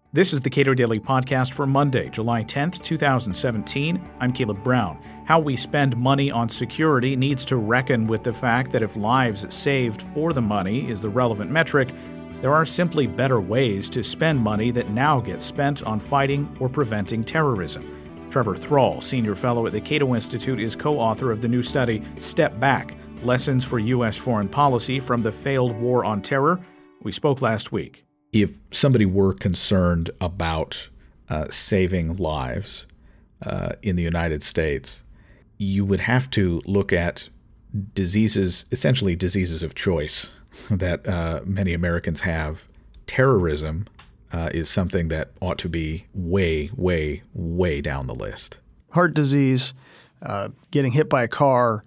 This is the Cato Daily Podcast for Monday, July 10th, 2017. I'm Caleb Brown. How we spend money on security needs to reckon with the fact that if lives saved for the money is the relevant metric, there are simply better ways to spend money that now gets spent on fighting or preventing terrorism. Trevor Thrall, senior fellow at the Cato Institute, is co-author of the new study, Step Back: Lessons for U.S. Foreign Policy from the Failed War on Terror. We spoke last week. If somebody were concerned about saving lives in the United States, you would have to look at diseases, essentially diseases of choice that many Americans have. Terrorism is something that ought to be way, way, way down the list. Heart disease, getting hit by a car,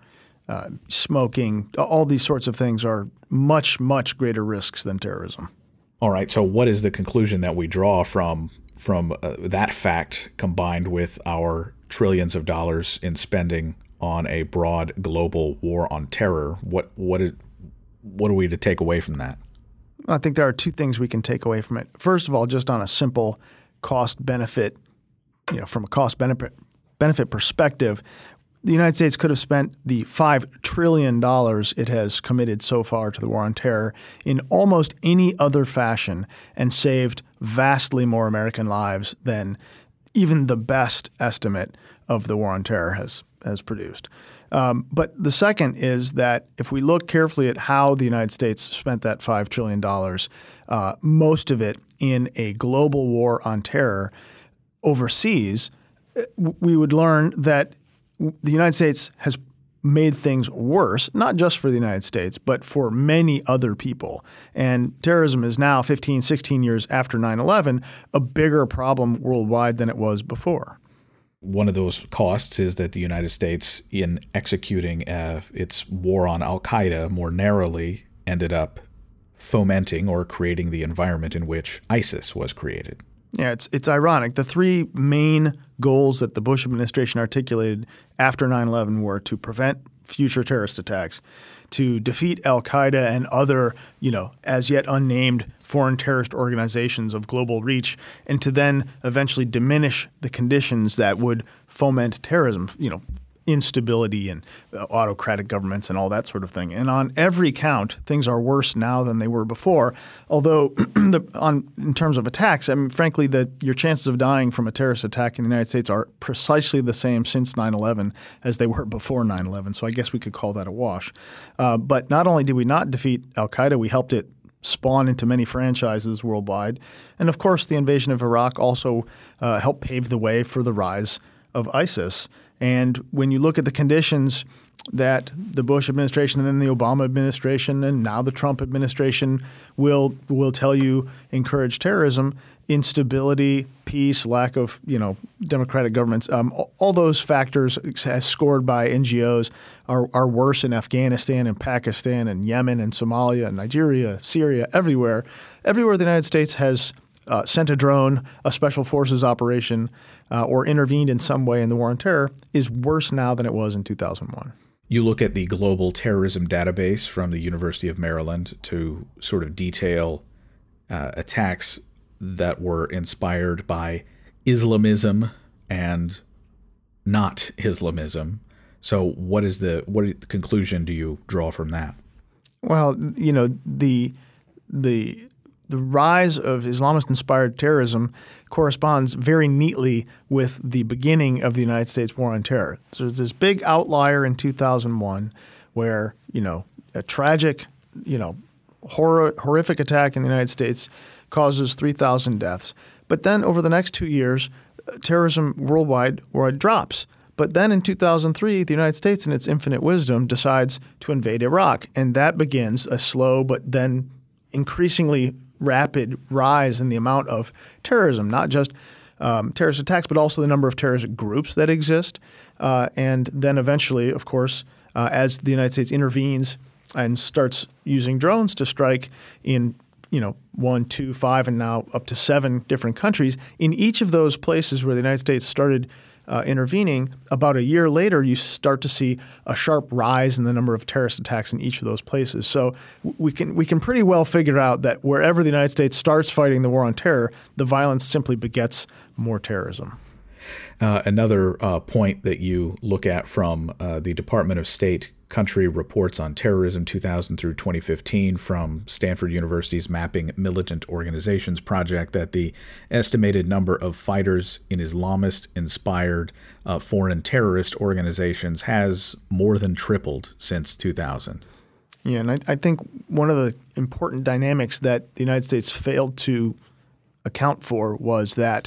smoking, all these sorts of things are much, much greater risks than terrorism. All right. So what is the conclusion that we draw from that fact combined with our trillions of dollars in spending on a broad global war on terror? What are we to take away from that? I think there are two things we can take away from it. First of all, just on a simple cost benefit, from a cost benefit perspective, the United States could have spent the $5 trillion it has committed so far to the war on terror in almost any other fashion and saved vastly more American lives than even the best estimate of the war on terror has produced. But the second is that if we look carefully at how the United States spent that $5 trillion, most of it in a global war on terror overseas, we would learn that the United States has made things worse, not just for the United States, but for many other people. And terrorism is now, 15, 16 years after 9/11, a bigger problem worldwide than it was before. One of those costs is that the United States, in executing its war on al-Qaeda more narrowly, ended up fomenting or creating the environment in which ISIS was created. Yeah, it's ironic. The three main goals that the Bush administration articulated after 9/11 were to prevent future terrorist attacks, to defeat al-Qaeda and other, as yet unnamed foreign terrorist organizations of global reach, and to then eventually diminish the conditions that would foment terrorism, instability and autocratic governments and all that sort of thing. And on every count, things are worse now than they were before. Although in terms of attacks, frankly, your chances of dying from a terrorist attack in the United States are precisely the same since 9/11 as they were before 9/11. So I guess we could call that a wash. But not only did we not defeat al-Qaeda, we helped it spawn into many franchises worldwide. And of course, the invasion of Iraq also helped pave the way for the rise of ISIS. And when you look at the conditions that the Bush administration and then the Obama administration and now the Trump administration will tell you encourage terrorism, instability, peace, lack of democratic governments, all those factors as scored by NGOs are worse in Afghanistan and Pakistan and Yemen and Somalia and Nigeria, Syria, everywhere. Everywhere the United States has sent a drone, a special forces operation, or intervened in some way in the war on terror is worse now than it was in 2001. You look at the Global Terrorism Database from the University of Maryland to sort of detail attacks that were inspired by Islamism and not Islamism. So what conclusion do you draw from that? Well, the rise of Islamist-inspired terrorism corresponds very neatly with the beginning of the United States war on terror. So there's this big outlier in 2001 where, a tragic, horrific attack in the United States causes 3,000 deaths. But then over the next 2 years, terrorism worldwide drops. But then in 2003, the United States, in its infinite wisdom, decides to invade Iraq. And that begins a slow but then increasingly rapid rise in the amount of terrorism, not just terrorist attacks, but also the number of terrorist groups that exist. And then eventually, of course, as the United States intervenes and starts using drones to strike in 1, 2, 5, and now up to 7 different countries, in each of those places where the United States started intervening, about a year later, you start to see a sharp rise in the number of terrorist attacks in each of those places. So we can pretty well figure out that wherever the United States starts fighting the war on terror, the violence simply begets more terrorism. Another point that you look at from the Department of State Country Reports on Terrorism 2000 through 2015 from Stanford University's Mapping Militant Organizations project, that the estimated number of fighters in Islamist-inspired foreign terrorist organizations has more than tripled since 2000. Yeah, and I think one of the important dynamics that the United States failed to account for was that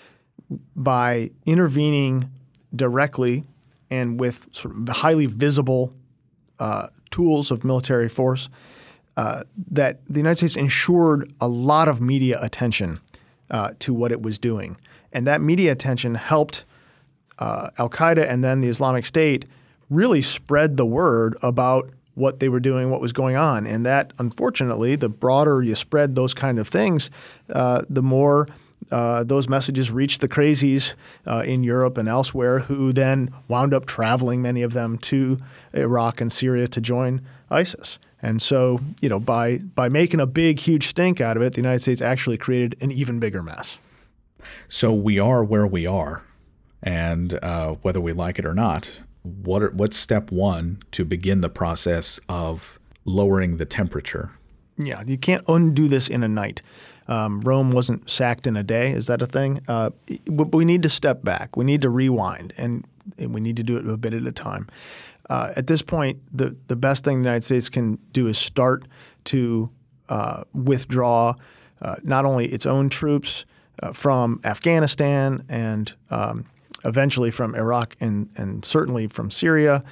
by intervening directly and with sort of highly visible tools of military force, that the United States ensured a lot of media attention to what it was doing. And that media attention helped al-Qaeda and then the Islamic State really spread the word about what they were doing, what was going on. And that, unfortunately, the broader you spread those kind of things, the more those messages reached the crazies in Europe and elsewhere, who then wound up traveling, many of them, to Iraq and Syria to join ISIS. And so, by making a big, huge stink out of it, the United States actually created an even bigger mess. So we are where we are, and whether we like it or not, what's step one to begin the process of lowering the temperature? Yeah, you can't undo this in a night. Rome wasn't sacked in a day. Is that a thing? We need to step back. We need to rewind, and we need to do it a bit at a time. At this point, the best thing the United States can do is start to withdraw not only its own troops from Afghanistan and eventually from Iraq and certainly from Syria.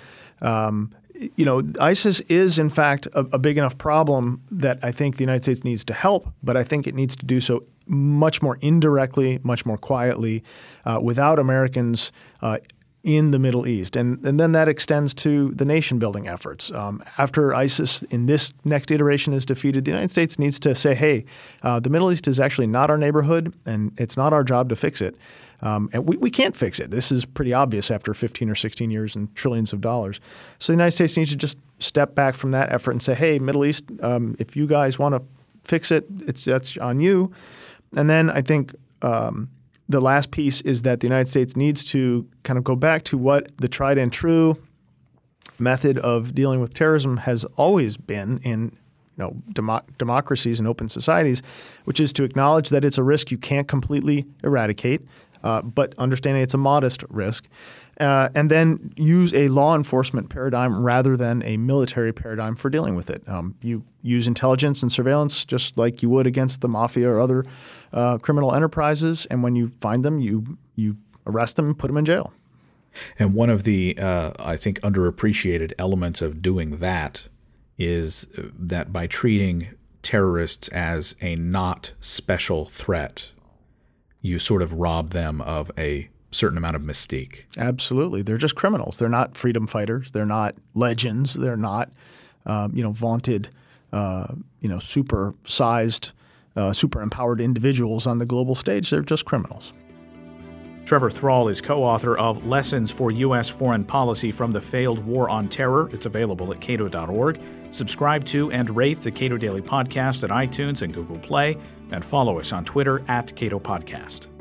ISIS is, in fact, a big enough problem that I think the United States needs to help, but I think it needs to do so much more indirectly, much more quietly, without Americans in the Middle East. And then that extends to the nation-building efforts. After ISIS in this next iteration is defeated, the United States needs to say, hey, the Middle East is actually not our neighborhood, and it's not our job to fix it. And we can't fix it. This is pretty obvious after 15 or 16 years and trillions of dollars. So the United States needs to just step back from that effort and say, hey, Middle East, if you guys want to fix it, that's on you. And then I think the last piece is that the United States needs to kind of go back to what the tried and true method of dealing with terrorism has always been in democracies and open societies, which is to acknowledge that it's a risk you can't completely eradicate, but understanding it's a modest risk, and then use a law enforcement paradigm rather than a military paradigm for dealing with it. You use intelligence and surveillance just like you would against the mafia or other criminal enterprises, and when you find them, you arrest them and put them in jail. And one of the, I think, underappreciated elements of doing that is that by treating terrorists as a not special threat, you sort of rob them of a certain amount of mystique. Absolutely. They're just criminals. They're not freedom fighters. They're not legends. They're not, vaunted, super-sized, super-empowered individuals on the global stage. They're just criminals. Trevor Thrall is co-author of Lessons for U.S. Foreign Policy from the Failed War on Terror. It's available at cato.org. Subscribe to and rate the Cato Daily Podcast at iTunes and Google Play, and follow us on Twitter @CatoPodcast.